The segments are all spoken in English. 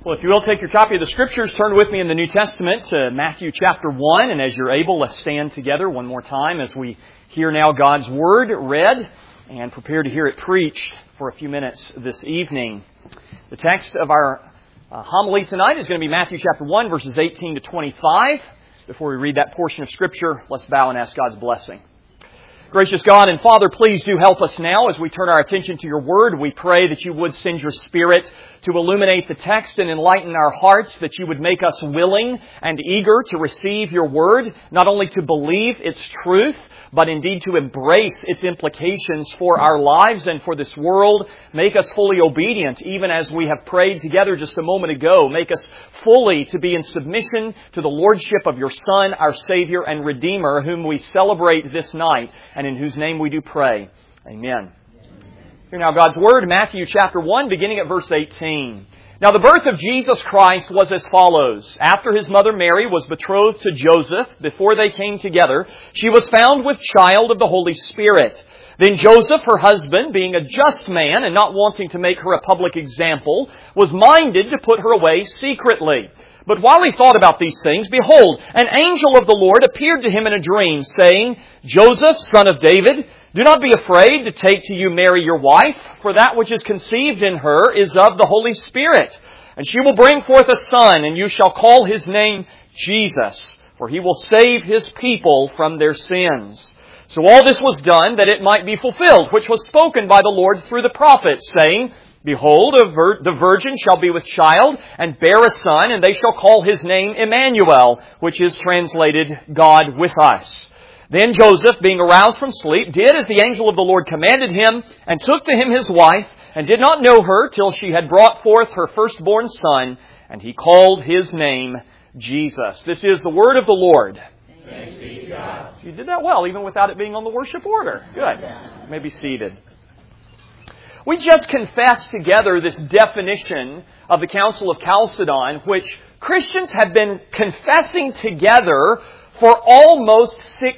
Well, if you will, take your copy of the Scriptures, turn with me in the New Testament to Matthew chapter 1, and as you're able, let's stand together one more time as we hear now God's Word read and prepare to hear it preached for a few minutes this evening. The text of our homily tonight is going to be Matthew chapter 1, verses 18 to 25. Before we read that portion of Scripture, let's bow and ask God's blessing. Gracious God and Father, please do help us now as we turn our attention to your Word. We pray that you would send your Spirit to illuminate the text and enlighten our hearts, that you would make us willing and eager to receive your Word, not only to believe its truth, but indeed to embrace its implications for our lives and for this world. Make us fully obedient, even as we have prayed together just a moment ago. Make us fully to be in submission to the Lordship of your Son, our Savior and Redeemer, whom we celebrate this night, and in whose name we do pray. Amen. Hear now God's Word, Matthew chapter 1, beginning at verse 18. Now the birth of Jesus Christ was as follows. After his mother Mary was betrothed to Joseph, before they came together, she was found with child of the Holy Spirit. Then Joseph, her husband, being a just man and not wanting to make her a public example, was minded to put her away secretly. But while he thought about these things, behold, an angel of the Lord appeared to him in a dream, saying, Joseph, son of David, do not be afraid to take to you Mary your wife, for that which is conceived in her is of the Holy Spirit. And she will bring forth a son, and you shall call his name Jesus, for he will save his people from their sins. So all this was done that it might be fulfilled, which was spoken by the Lord through the prophets, saying, Behold, the virgin shall be with child, and bear a son, and they shall call his name Emmanuel, which is translated God with us. Then Joseph, being aroused from sleep, did as the angel of the Lord commanded him, and took to him his wife, and did not know her till she had brought forth her firstborn son, and he called his name Jesus. This is the word of the Lord. Thanks be to God. So you did that well, even without it being on the worship order. Good. You may be seated. We just confessed together this definition of the Council of Chalcedon, which Christians have been confessing together for almost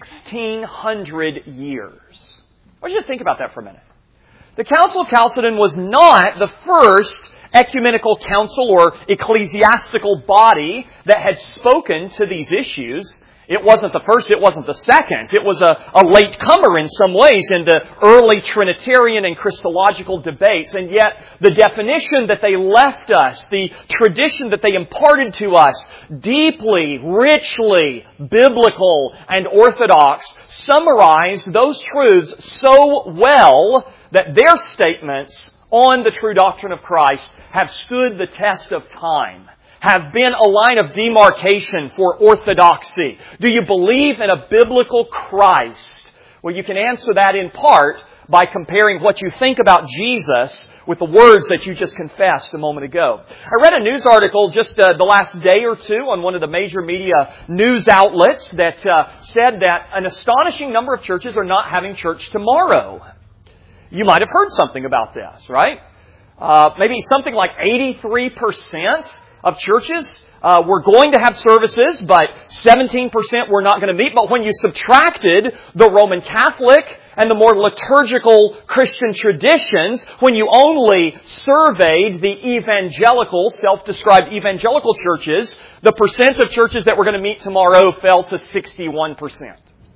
1,600 years. I want you to think about that for a minute. The Council of Chalcedon was not the first ecumenical council or ecclesiastical body that had spoken to these issues. It wasn't the first, it wasn't the second. It was a late comer in some ways in the early Trinitarian and Christological debates. And yet, the definition that they left us, the tradition that they imparted to us, deeply, richly biblical and orthodox, summarized those truths so well that their statements on the true doctrine of Christ have stood the test of time, have been a line of demarcation for orthodoxy. Do you believe in a biblical Christ? Well, you can answer that in part by comparing what you think about Jesus with the words that you just confessed a moment ago. I read a news article just the last day or two on one of the major media news outlets that said that an astonishing number of churches are not having church tomorrow. You might have heard something about this, right? Maybe something like 83% of churches were going to have services, but 17% were not going to meet. But when you subtracted the Roman Catholic and the more liturgical Christian traditions, when you only surveyed the evangelical, self-described evangelical churches, the percent of churches that were going to meet tomorrow fell to 61%.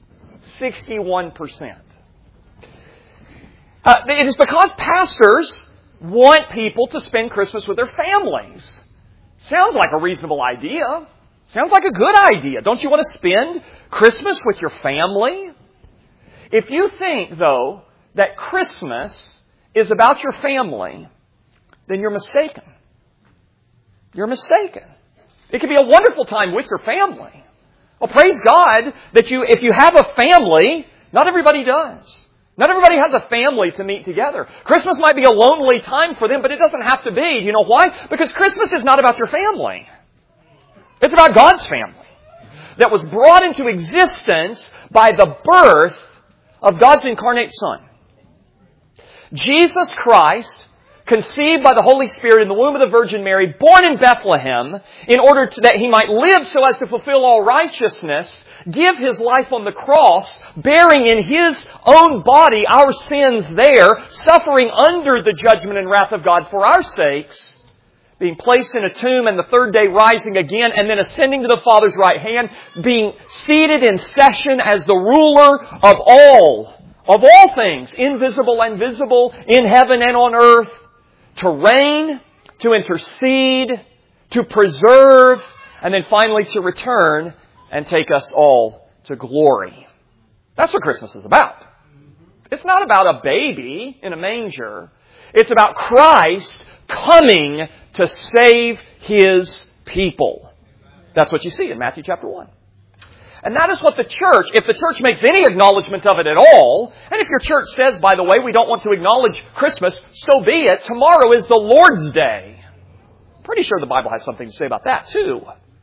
61%. It is because pastors want people to spend Christmas with their families. Sounds like a reasonable idea. Sounds like a good idea. Don't you want to spend Christmas with your family? If you think, though, that Christmas is about your family, then you're mistaken. You're mistaken. It can be a wonderful time with your family. Well, praise God that if you have a family, not everybody does. Not everybody has a family to meet together. Christmas might be a lonely time for them, but it doesn't have to be. You know why? Because Christmas is not about your family. It's about God's family that was brought into existence by the birth of God's incarnate Son. Jesus Christ, conceived by the Holy Spirit in the womb of the Virgin Mary, born in Bethlehem, in order that He might live so as to fulfill all righteousness, give His life on the cross, bearing in His own body our sins there, suffering under the judgment and wrath of God for our sakes, being placed in a tomb and the third day rising again, and then ascending to the Father's right hand, being seated in session as the ruler of all things, invisible and visible, in heaven and on earth, to reign, to intercede, to preserve, and then finally to return and take us all to glory. That's what Christmas is about. It's not about a baby in a manger. It's about Christ coming to save His people. That's what you see in Matthew chapter 1. And that is what the church, if the church makes any acknowledgement of it at all, and if your church says, by the way, we don't want to acknowledge Christmas, so be it. Tomorrow is the Lord's Day. Pretty sure the Bible has something to say about that too.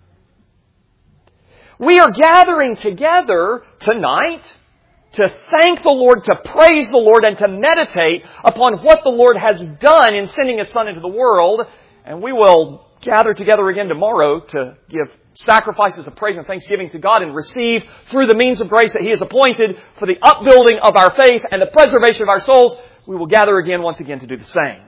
We are gathering together tonight to thank the Lord, to praise the Lord, and to meditate upon what the Lord has done in sending His Son into the world. And we will gather together again tomorrow to give sacrifices of praise and thanksgiving to God and receive through the means of grace that He has appointed for the upbuilding of our faith and the preservation of our souls. We will gather again once again to do the same.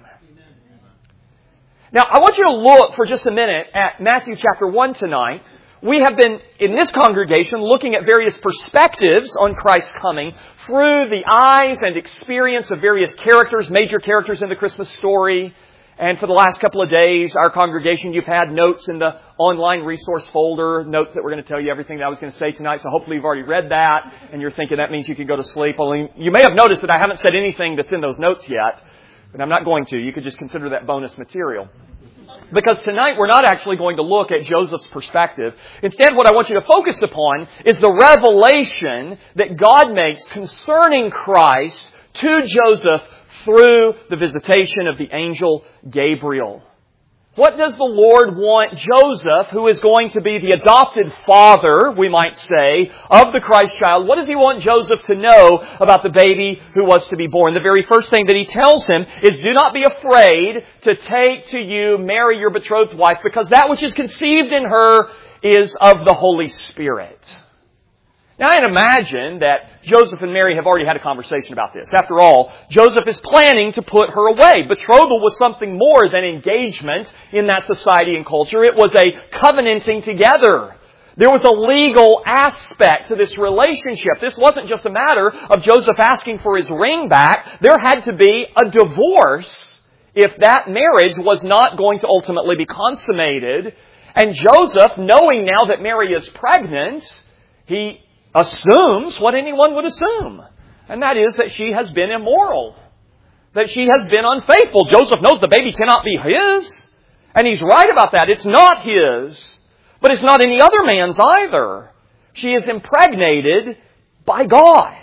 Now, I want you to look for just a minute at Matthew chapter 1 tonight. We have been, in this congregation, looking at various perspectives on Christ's coming through the eyes and experience of various characters, major characters in the Christmas story. And for the last couple of days, our congregation, you've had notes in the online resource folder, notes that we're going to tell you everything that I was going to say tonight. So hopefully you've already read that, and you're thinking that means you can go to sleep. Well, you may have noticed that I haven't said anything that's in those notes yet, but I'm not going to. You could just consider that bonus material. Because tonight we're not actually going to look at Joseph's perspective. Instead, what I want you to focus upon is the revelation that God makes concerning Christ to Joseph through the visitation of the angel Gabriel. What does the Lord want Joseph, who is going to be the adopted father, we might say, of the Christ child, what does He want Joseph to know about the baby who was to be born? The very first thing that He tells him is, do not be afraid to take to you Mary, your betrothed wife, because that which is conceived in her is of the Holy Spirit. Now, I imagine that Joseph and Mary have already had a conversation about this. After all, Joseph is planning to put her away. Betrothal was something more than engagement in that society and culture. It was a covenanting together. There was a legal aspect to this relationship. This wasn't just a matter of Joseph asking for his ring back. There had to be a divorce if that marriage was not going to ultimately be consummated. And Joseph, knowing now that Mary is pregnant, he assumes what anyone would assume. And that is that she has been immoral. That she has been unfaithful. Joseph knows the baby cannot be his. And he's right about that. It's not his. But it's not any other man's either. She is impregnated by God.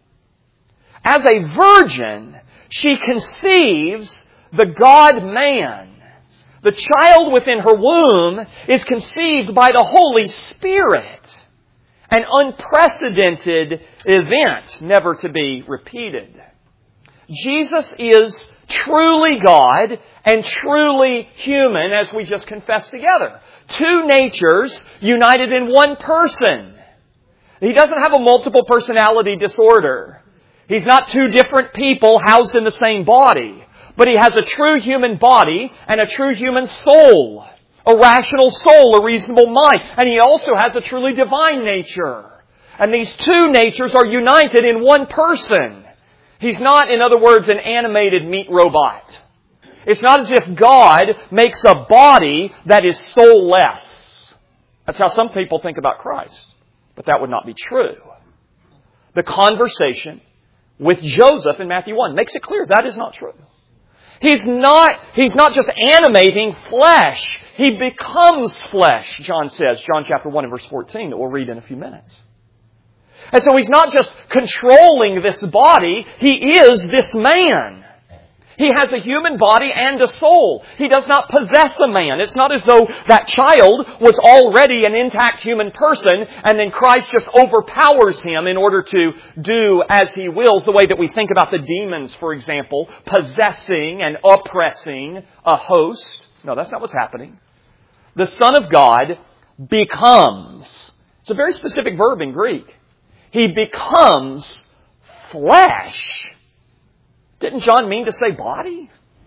As a virgin, she conceives the God-man. The child within her womb is conceived by the Holy Spirit. An unprecedented event, never to be repeated. Jesus is truly God and truly human, as we just confessed together. Two natures united in one person. He doesn't have a multiple personality disorder. He's not two different people housed in the same body. But He has a true human body and a true human soul. A rational soul, a reasonable mind. And He also has a truly divine nature. And these two natures are united in one person. He's not, in other words, an animated meat robot. It's not as if God makes a body that is soulless. That's how some people think about Christ. But that would not be true. The conversation with Joseph in Matthew 1 makes it clear that is not true. He's not just animating flesh. He becomes flesh, John says. John chapter 1 and verse 14 that we'll read in a few minutes. And so He's not just controlling this body. He is this man. He has a human body and a soul. He does not possess a man. It's not as though that child was already an intact human person and then Christ just overpowers him in order to do as He wills, the way that we think about the demons, for example, possessing and oppressing a host. No, that's not what's happening. The Son of God becomes. It's a very specific verb in Greek. He becomes flesh. Didn't John mean to say body?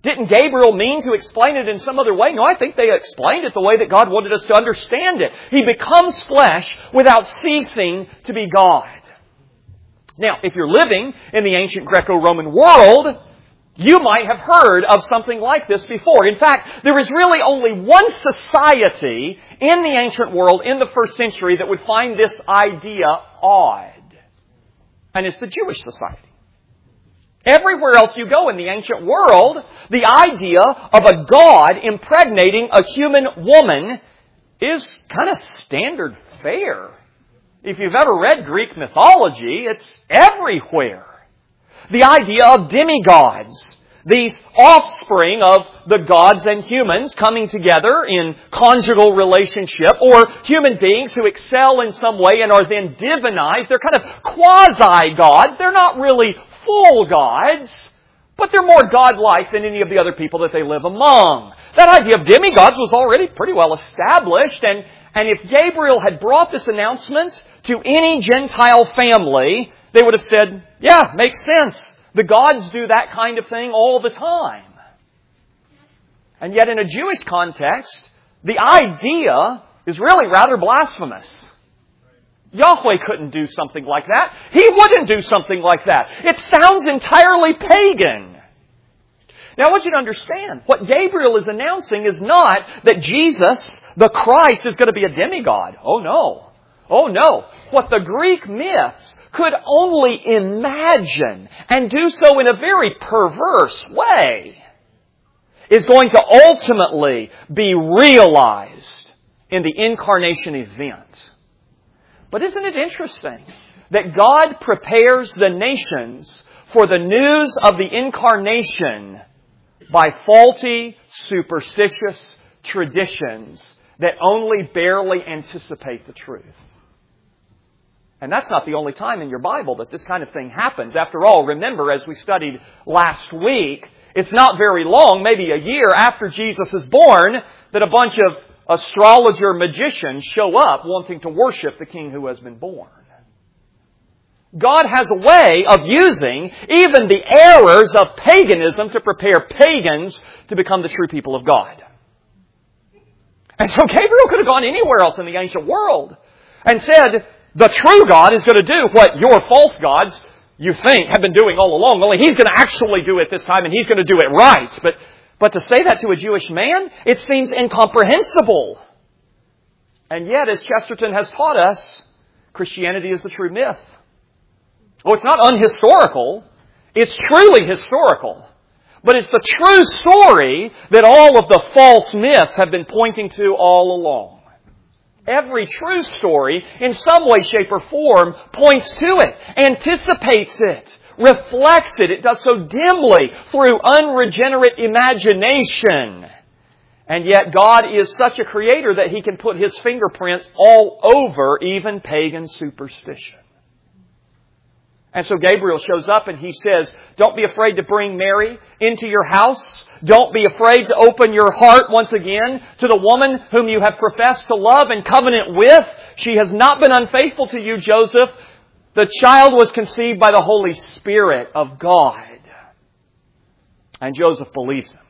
Didn't Gabriel mean to explain it in some other way? No, I think they explained it the way that God wanted us to understand it. He becomes flesh without ceasing to be God. Now, if you're living in the ancient Greco-Roman world, you might have heard of something like this before. In fact, there is really only one society in the ancient world in the first century that would find this idea odd. And it's the Jewish society. Everywhere else you go in the ancient world, the idea of a God impregnating a human woman is kind of standard fare. If you've ever read Greek mythology, it's everywhere. The idea of demigods, these offspring of the gods and humans coming together in conjugal relationship, or human beings who excel in some way and are then divinized. They're kind of quasi-gods. They're not really full gods, but they're more godlike than any of the other people that they live among. That idea of demigods was already pretty well established, and if Gabriel had brought this announcement to any Gentile family, they would have said, yeah, makes sense. The gods do that kind of thing all the time. And yet in a Jewish context, the idea is really rather blasphemous. Yahweh couldn't do something like that. He wouldn't do something like that. It sounds entirely pagan. Now I want you to understand, what Gabriel is announcing is not that Jesus, the Christ, is going to be a demigod. Oh no. Oh no. What the Greek myths could only imagine, and do so in a very perverse way, is going to ultimately be realized in the incarnation event. But isn't it interesting that God prepares the nations for the news of the incarnation by faulty, superstitious traditions that only barely anticipate the truth? And that's not the only time in your Bible that this kind of thing happens. After all, remember, as we studied last week, it's not very long, maybe a year after Jesus is born, that a bunch of astrologer magicians show up wanting to worship the King who has been born. God has a way of using even the errors of paganism to prepare pagans to become the true people of God. And so Gabriel could have gone anywhere else in the ancient world and said, the true God is going to do what your false gods, you think, have been doing all along. Only He's going to actually do it this time, and He's going to do it right. But to say that to a Jewish man, it seems incomprehensible. And yet, as Chesterton has taught us, Christianity is the true myth. Oh, it's not unhistorical. It's truly historical. But it's the true story that all of the false myths have been pointing to all along. Every true story, in some way, shape, or form, points to it, anticipates it, reflects it. It does so dimly through unregenerate imagination. And yet God is such a creator that He can put His fingerprints all over even pagan superstition. And so Gabriel shows up and he says, don't be afraid to bring Mary into your house. Don't be afraid to open your heart once again to the woman whom you have professed to love and covenant with. She has not been unfaithful to you, Joseph. The child was conceived by the Holy Spirit of God. And Joseph believes him.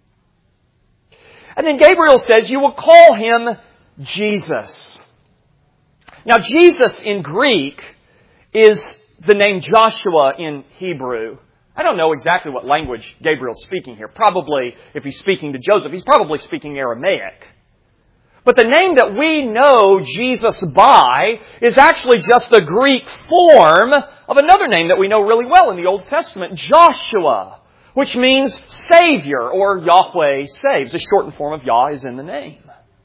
And then Gabriel says, you will call him Jesus. Now, Jesus in Greek is the name Joshua in Hebrew. I don't know exactly what language Gabriel's speaking here. Probably, if he's speaking to Joseph, he's probably speaking Aramaic. But the name that we know Jesus by is actually just the Greek form of another name that we know really well in the Old Testament, Joshua, which means Savior, or Yahweh saves. The shortened form of Yah is in the name.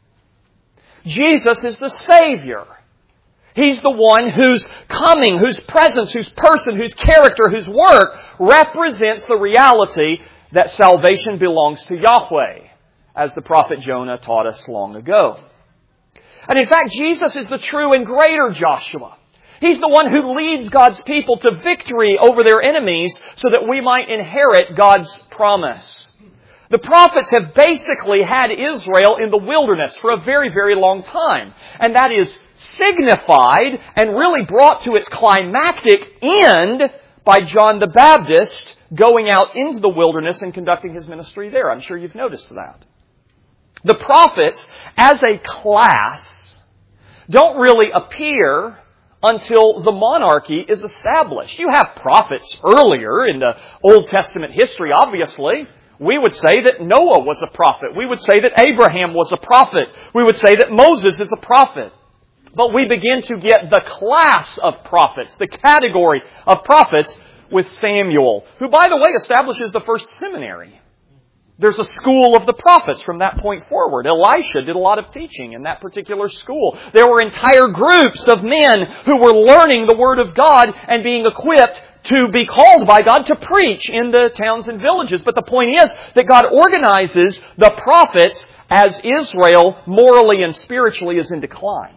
Jesus is the Savior. He's the one whose coming, whose presence, whose person, whose character, whose work represents the reality that salvation belongs to Yahweh, as the prophet Jonah taught us long ago. And in fact, Jesus is the true and greater Joshua. He's the one who leads God's people to victory over their enemies so that we might inherit God's promise. The prophets have basically had Israel in the wilderness for a very, very long time. And that is signified and really brought to its climactic end by John the Baptist going out into the wilderness and conducting his ministry there. I'm sure you've noticed that. The prophets, as a class, don't really appear until the monarchy is established. You have prophets earlier in the Old Testament history, obviously. We would say that Noah was a prophet. We would say that Abraham was a prophet. We would say that Moses is a prophet. But we begin to get the class of prophets, the category of prophets, with Samuel, who, by the way, establishes the first seminary. There's a school of the prophets from that point forward. Elisha did a lot of teaching in that particular school. There were entire groups of men who were learning the Word of God and being equipped to be called by God to preach in the towns and villages. But the point is that God organizes the prophets as Israel, morally and spiritually, is in decline.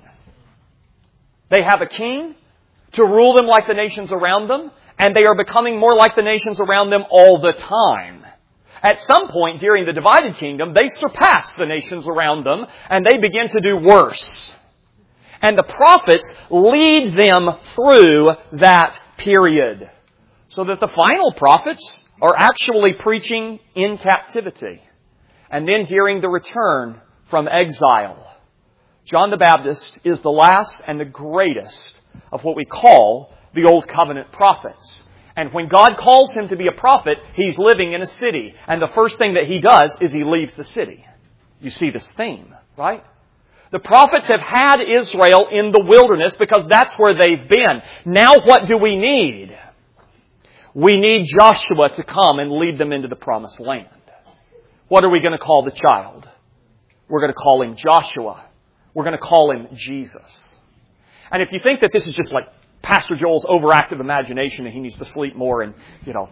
They have a king to rule them like the nations around them, and they are becoming more like the nations around them all the time. At some point during the divided kingdom, they surpass the nations around them, and they begin to do worse. And the prophets lead them through that period, so that the final prophets are actually preaching in captivity. And then during the return from exile, John the Baptist is the last and the greatest of what we call the Old Covenant prophets. And when God calls him to be a prophet, he's living in a city. And the first thing that he does is he leaves the city. You see this theme, right? The prophets have had Israel in the wilderness because that's where they've been. Now what do we need? We need Joshua to come and lead them into the promised land. What are we going to call the child? We're going to call him Joshua. We're going to call him Jesus. And if you think that this is just like Pastor Joel's overactive imagination and he needs to sleep more and,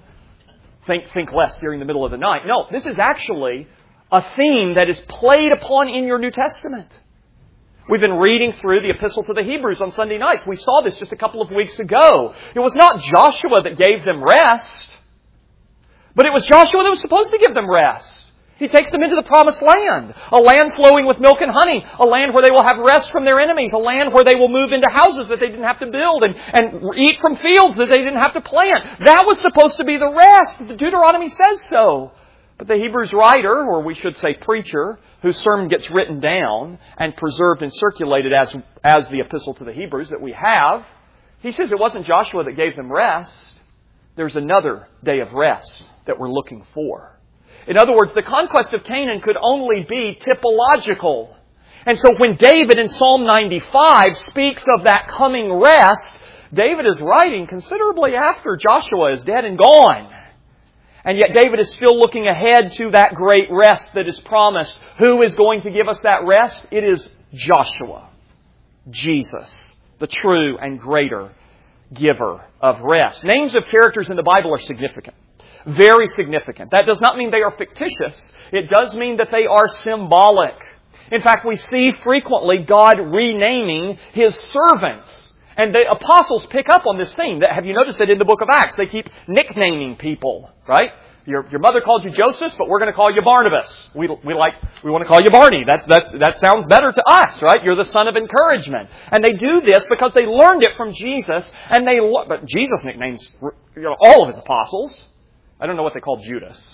think less during the middle of the night. No, this is actually a theme that is played upon in your New Testament. We've been reading through the Epistle to the Hebrews on Sunday nights. We saw this just a couple of weeks ago. It was not Joshua that gave them rest, but it was Joshua that was supposed to give them rest. He takes them into the promised land, a land flowing with milk and honey, a land where they will have rest from their enemies, a land where they will move into houses that they didn't have to build and eat from fields that they didn't have to plant. That was supposed to be the rest. The Deuteronomy says so. But the Hebrews writer, or we should say preacher, whose sermon gets written down and preserved and circulated as the Epistle to the Hebrews that we have, he says it wasn't Joshua that gave them rest. There's another day of rest that we're looking for. In other words, the conquest of Canaan could only be typological. And so when David in Psalm 95 speaks of that coming rest, David is writing considerably after Joshua is dead and gone. And yet David is still looking ahead to that great rest that is promised. Who is going to give us that rest? It is Joshua, Jesus, the true and greater giver of rest. Names of characters in the Bible are significant. Very significant. That does not mean they are fictitious. It does mean that they are symbolic. In fact, we see frequently God renaming His servants. And the apostles pick up on this theme. Have you noticed that in the book of Acts, they keep nicknaming people, right? Your mother called you Joseph, but we're going to call you Barnabas. We want to call you Barney. That sounds better to us, right? You're the son of encouragement. And they do this because they learned it from Jesus. But Jesus nicknames all of His apostles. I don't know what they called Judas.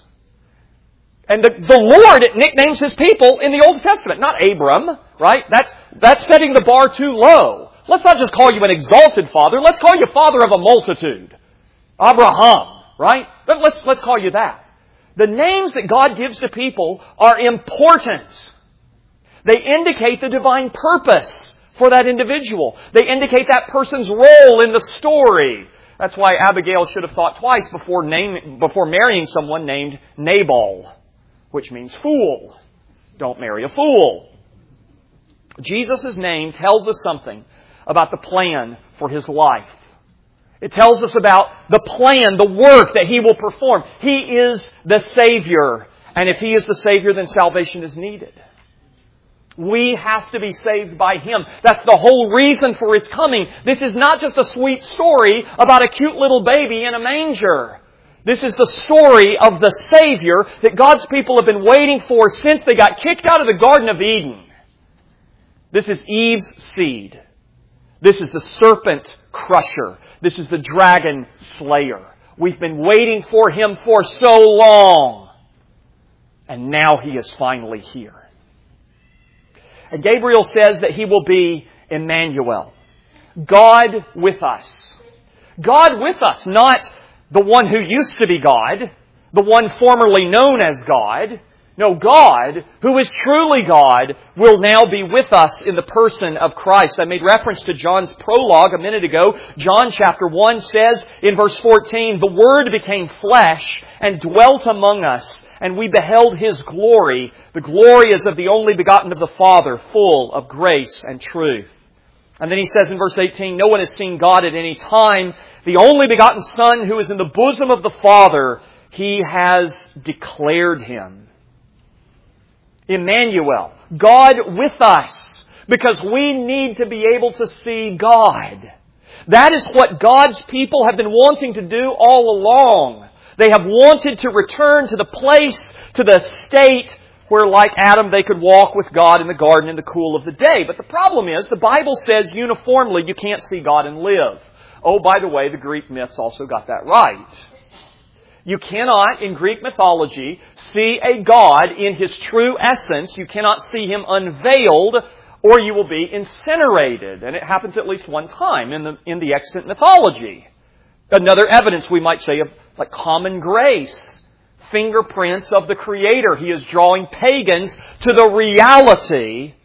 And the Lord nicknames His people in the Old Testament, not Abram, right? That's setting the bar too low. Let's not just call you an exalted father. Let's call you father of a multitude. Abraham, right? But let's call you that. The names that God gives to people are important. They indicate the divine purpose for that individual. They indicate that person's role in the story. That's why Abigail should have thought twice before marrying someone named Nabal, which means fool. Don't marry a fool. Jesus' name tells us something about the plan for His life. It tells us about the plan, the work that He will perform. He is the Savior. And if He is the Savior, then salvation is needed. We have to be saved by Him. That's the whole reason for His coming. This is not just a sweet story about a cute little baby in a manger. This is the story of the Savior that God's people have been waiting for since they got kicked out of the Garden of Eden. This is Eve's seed. This is the serpent crusher. This is the dragon slayer. We've been waiting for Him for so long. And now He is finally here. And Gabriel says that He will be Emmanuel. God with us. God with us, not the one who used to be God, the one formerly known as God. No, God, who is truly God, will now be with us in the person of Christ. I made reference to John's prologue a minute ago. John chapter 1 says in verse 14, "The Word became flesh and dwelt among us, and we beheld His glory. The glory is of the only begotten of the Father, full of grace and truth." And then he says in verse 18, "No one has seen God at any time. The only begotten Son who is in the bosom of the Father, He has declared Him." Emmanuel, God with us, because we need to be able to see God. That is what God's people have been wanting to do all along. They have wanted to return to the place, to the state where, like Adam, they could walk with God in the garden in the cool of the day. But the problem is, the Bible says uniformly you can't see God and live. Oh, by the way, the Greek myths also got that right. You cannot, in Greek mythology, see a God in His true essence. You cannot see Him unveiled, or you will be incinerated. And it happens at least one time in the extant mythology. Another evidence, we might say, of like common grace. Fingerprints of the Creator. He is drawing pagans to the reality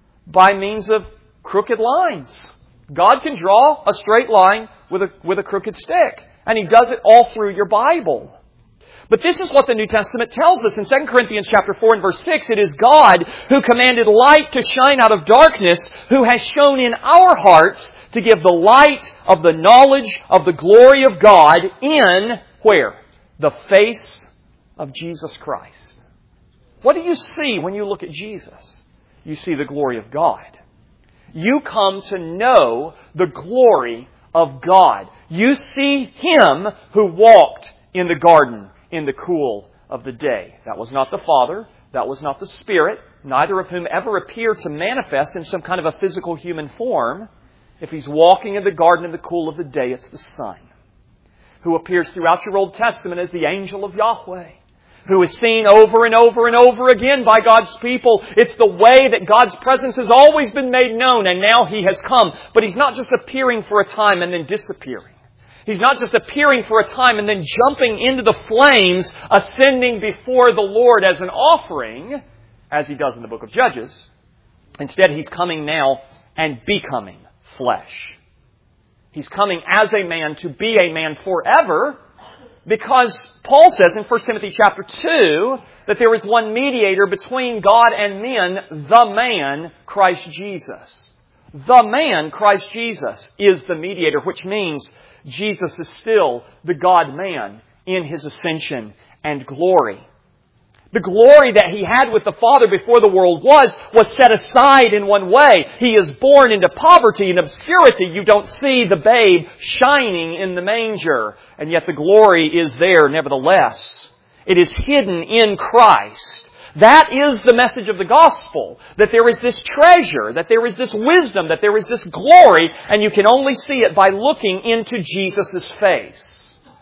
by means of crooked lines. God can draw a straight line with a crooked stick. And He does it all through your Bible. But this is what the New Testament tells us. In 2 Corinthians chapter 4 and verse 6, it is God who commanded light to shine out of darkness, who has shone in our hearts to give the light of the knowledge of the glory of God in, where? The face of Jesus Christ. What do you see when you look at Jesus? You see the glory of God. You come to know the glory of God. You see Him who walked in the garden in the cool of the day. That was not the Father. That was not the Spirit, neither of whom ever appeared to manifest in some kind of a physical human form. If He's walking in the garden in the cool of the day, it's the Son, who appears throughout your Old Testament as the angel of Yahweh, who is seen over and over and over again by God's people. It's the way that God's presence has always been made known, and now He has come. But He's not just appearing for a time and then disappearing. He's not just appearing for a time and then jumping into the flames, ascending before the Lord as an offering, as He does in the book of Judges. Instead, He's coming now and becoming flesh. He's coming as a man to be a man forever, because Paul says in 1 Timothy chapter 2 that there is one mediator between God and men, the man, Christ Jesus. The man, Christ Jesus, is the mediator, which means Jesus is still the God-man in His ascension and glory. The glory that He had with the Father before the world was set aside in one way. He is born into poverty and obscurity. You don't see the babe shining in the manger, and yet the glory is there nevertheless. It is hidden in Christ. That is the message of the gospel, that there is this treasure, that there is this wisdom, that there is this glory, and you can only see it by looking into Jesus' face.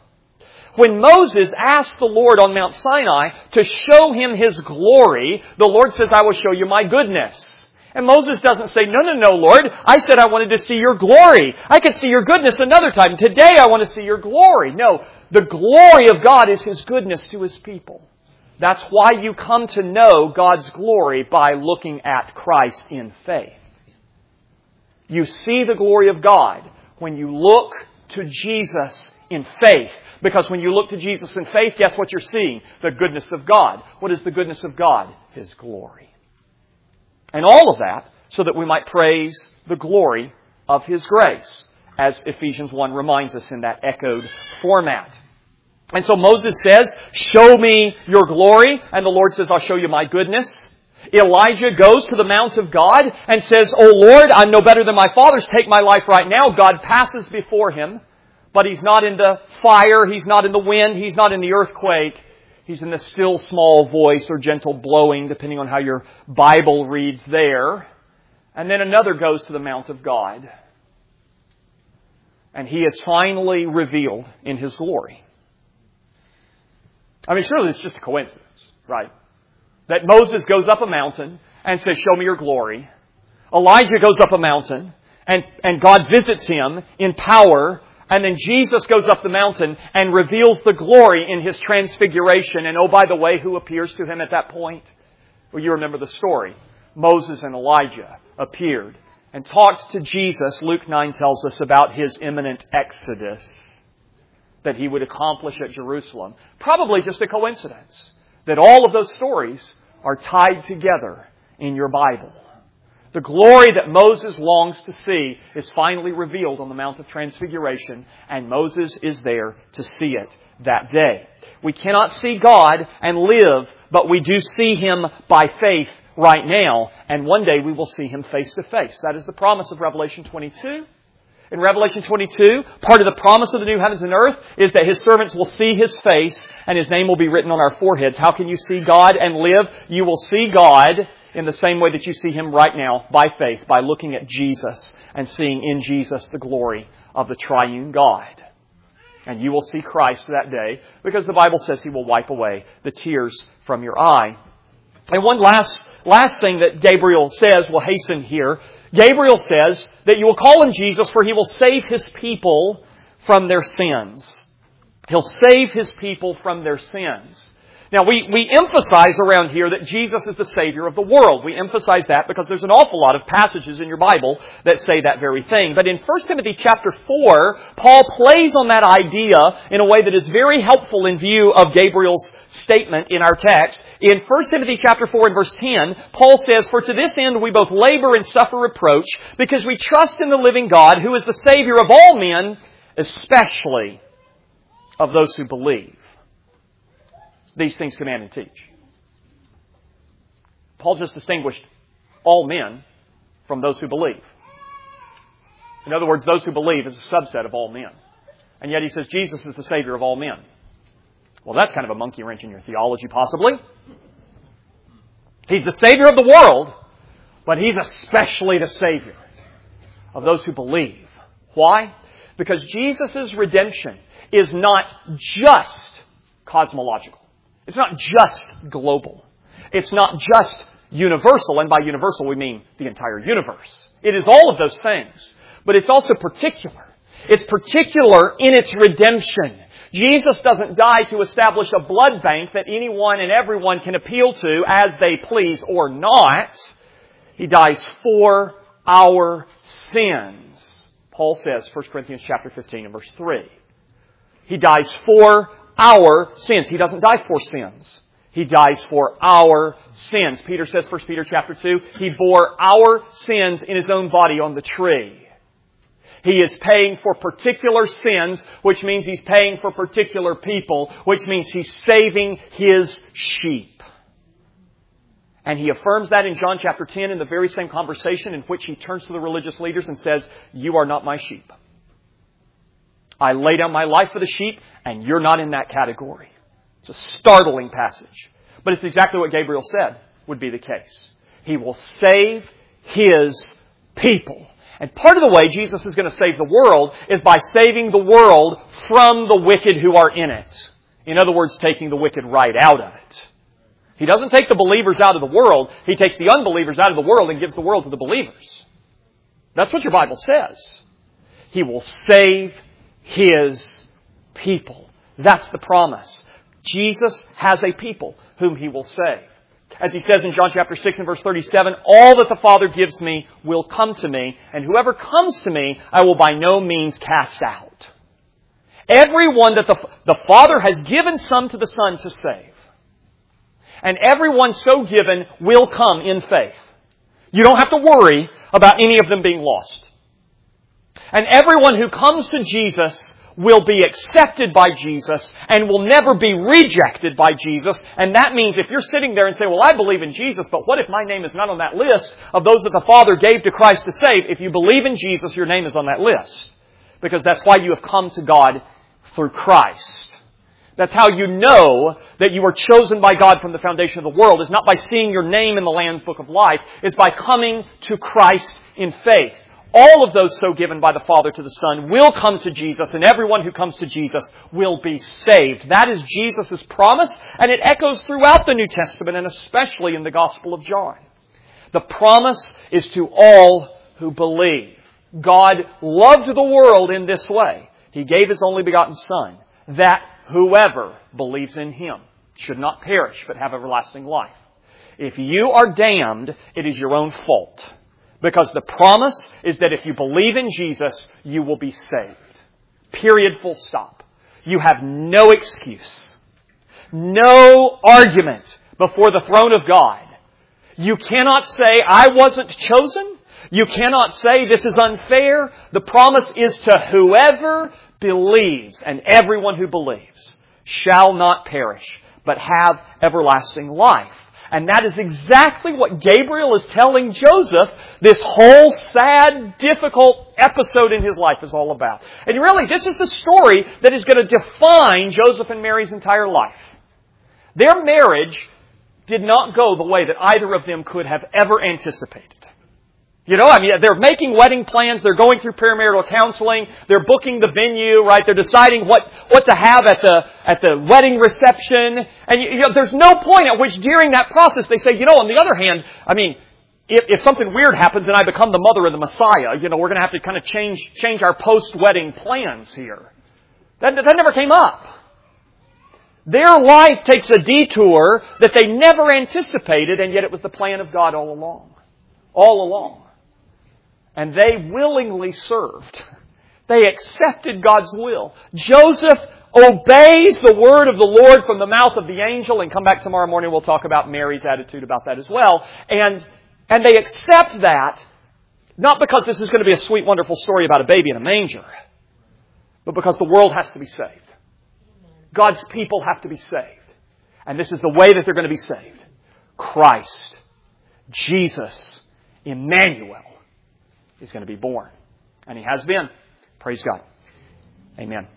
When Moses asked the Lord on Mount Sinai to show him His glory, the Lord says, "I will show you my goodness." And Moses doesn't say, no, Lord, I said I wanted to see your glory. I could see your goodness another time. Today I want to see your glory. No, the glory of God is His goodness to His people. That's why you come to know God's glory by looking at Christ in faith. You see the glory of God when you look to Jesus in faith. Because when you look to Jesus in faith, guess what you're seeing? The goodness of God. What is the goodness of God? His glory. And all of that so that we might praise the glory of His grace, as Ephesians 1 reminds us in that echoed format. And so Moses says, "Show me your glory." And the Lord says, "I'll show you my goodness." Elijah goes to the Mount of God and says, "Oh Lord, I'm no better than my fathers. Take my life right now." God passes before him. But He's not in the fire, He's not in the wind, He's not in the earthquake. He's in the still small voice or gentle blowing, depending on how your Bible reads there. And then another goes to the Mount of God. And He is finally revealed in His glory. I mean, surely it's just a coincidence, right? That Moses goes up a mountain and says, show me your glory. Elijah goes up a mountain and God visits him in power. And then Jesus goes up the mountain and reveals the glory in His transfiguration. And oh, by the way, who appears to him at that point? Well, you remember the story. Moses and Elijah appeared and talked to Jesus. Luke 9 tells us about His imminent exodus that He would accomplish at Jerusalem. Probably just a coincidence that all of those stories are tied together in your Bible. The glory that Moses longs to see is finally revealed on the Mount of Transfiguration, and Moses is there to see it that day. We cannot see God and live, but we do see Him by faith right now, and one day we will see Him face to face. That is the promise of Revelation 22. In Revelation 22, part of the promise of the new heavens and earth is that His servants will see His face and His name will be written on our foreheads. How can you see God and live? You will see God in the same way that you see Him right now, by faith, by looking at Jesus and seeing in Jesus the glory of the triune God. And you will see Christ that day because the Bible says He will wipe away the tears from your eye. And one last thing that Gabriel says, we'll hasten here. Gabriel says that you will call Him Jesus, for He will save His people from their sins. He'll save His people from their sins. Now, we emphasize around here that Jesus is the Savior of the world. We emphasize that because there's an awful lot of passages in your Bible that say that very thing. But in 1 Timothy chapter 4, Paul plays on that idea in a way that is very helpful in view of Gabriel's statement in our text. In 1 Timothy chapter 4 and verse 10, Paul says, "For to this end we both labor and suffer reproach, because we trust in the living God, who is the Savior of all men, especially of those who believe." These things command and teach. Paul just distinguished all men from those who believe. In other words, those who believe is a subset of all men. And yet he says Jesus is the Savior of all men. Well, that's kind of a monkey wrench in your theology, possibly. He's the Savior of the world, but He's especially the Savior of those who believe. Why? Because Jesus' redemption is not just cosmological. It's not just global. It's not just universal, and by universal we mean the entire universe. It is all of those things, but it's also particular. It's particular in its redemption. Jesus doesn't die to establish a blood bank that anyone and everyone can appeal to as they please or not. He dies for our sins. Paul says, 1 Corinthians chapter 15 and verse 3. He dies for our sins. He doesn't die for sins. He dies for our sins. Peter says, 1 Peter chapter 2, He bore our sins in His own body on the tree. He is paying for particular sins, which means He's paying for particular people, which means He's saving His sheep. And He affirms that in John chapter 10 in the very same conversation in which He turns to the religious leaders and says, "You are not my sheep. I lay down my life for the sheep, and you're not in that category." It's a startling passage. But it's exactly what Gabriel said would be the case. He will save His people. And part of the way Jesus is going to save the world is by saving the world from the wicked who are in it. In other words, taking the wicked right out of it. He doesn't take the believers out of the world. He takes the unbelievers out of the world and gives the world to the believers. That's what your Bible says. He will save His people. That's the promise. Jesus has a people whom He will save. As He says in John chapter 6 and verse 37, "All that the Father gives me will come to me, and whoever comes to me I will by no means cast out." Everyone that the Father has given some to the Son to save. And everyone so given will come in faith. You don't have to worry about any of them being lost. And everyone who comes to Jesus will be accepted by Jesus and will never be rejected by Jesus. And that means if you're sitting there and say, "Well, I believe in Jesus, but what if my name is not on that list of those that the Father gave to Christ to save?" If you believe in Jesus, your name is on that list. Because that's why you have come to God through Christ. That's how you know that you are chosen by God from the foundation of the world. It's not by seeing your name in the Lamb's Book of Life. It's by coming to Christ in faith. all of those so given by the Father to the Son will come to Jesus, and everyone who comes to Jesus will be saved. That is Jesus' promise, and it echoes throughout the New Testament, and especially in the Gospel of John. The promise is to all who believe. God loved the world in this way. He gave His only begotten Son, that whoever believes in Him should not perish, but have everlasting life. If you are damned, it is your own fault. Because the promise is that if you believe in Jesus, you will be saved. Period, full stop. You have no excuse. No argument before the throne of God. You cannot say, I wasn't chosen. You cannot say, this is unfair. The promise is to whoever believes, and everyone who believes shall not perish, but have everlasting life. And that is exactly what Gabriel is telling Joseph this whole sad, difficult episode in his life is all about. And really, this is the story that is going to define Joseph and Mary's entire life. Their marriage did not go the way that either of them could have ever anticipated. They're making wedding plans. They're going through premarital counseling. They're booking the venue, right? They're deciding what to have at the wedding reception. And there's no point at which during that process they say, on the other hand, if something weird happens and I become the mother of the Messiah, we're going to have to kind of change our post-wedding plans here. That never came up. Their life takes a detour that they never anticipated, and yet it was the plan of God all along. All along. And they willingly served. They accepted God's will. Joseph obeys the word of the Lord from the mouth of the angel. And come back tomorrow morning, we'll talk about Mary's attitude about that as well. And they accept that, not because this is going to be a sweet, wonderful story about a baby in a manger, but because the world has to be saved. God's people have to be saved. And this is the way that they're going to be saved. Christ, Jesus, Emmanuel, is going to be born. And He has been. Praise God. Amen.